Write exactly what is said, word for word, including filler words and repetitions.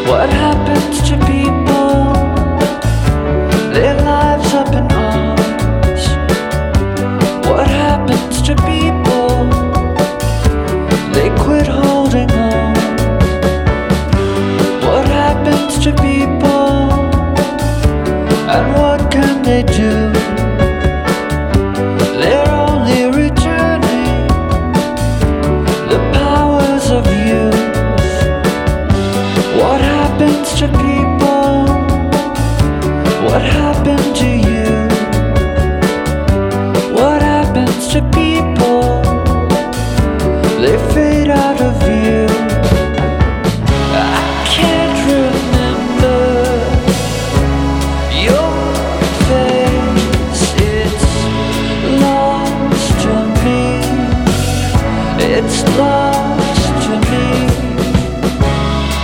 What happens to people? Their lives up in arms. What happens to people? They quit holding on. What happens to people? And what can they do? They're only returning the powers of youth. What happens to people?